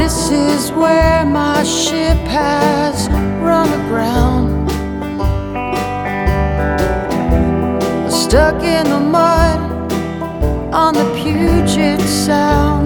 This is where my ship has run aground, stuck in the mud on the Puget Sound.